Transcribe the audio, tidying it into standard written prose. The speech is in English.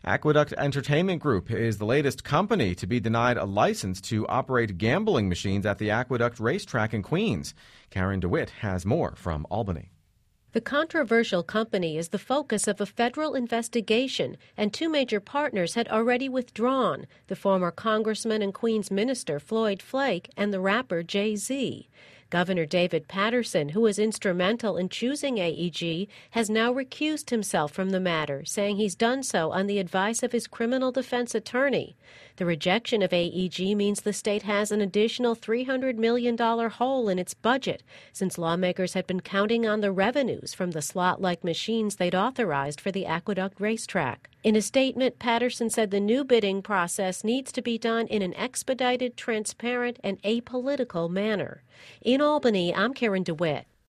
Aqueduct Entertainment Group is the latest company to be denied a license to operate gambling machines at the Aqueduct racetrack in Queens. Karen DeWitt has more from Albany. The controversial company is the focus of a federal investigation, and two major partners had already withdrawn, the former congressman and Queens minister Floyd Flake and the rapper Jay-Z. Governor David Paterson, who was instrumental in choosing AEG, has now recused himself from the matter, saying he's done so on the advice of his criminal defense attorney. The rejection of AEG means the state has an additional $300 million hole in its budget, since lawmakers had been counting on the revenues from the slot-like machines they'd authorized for the Aqueduct racetrack. In a statement, Paterson said the new bidding process needs to be done in an expedited, transparent, and apolitical manner. In Albany, I'm Karen DeWitt.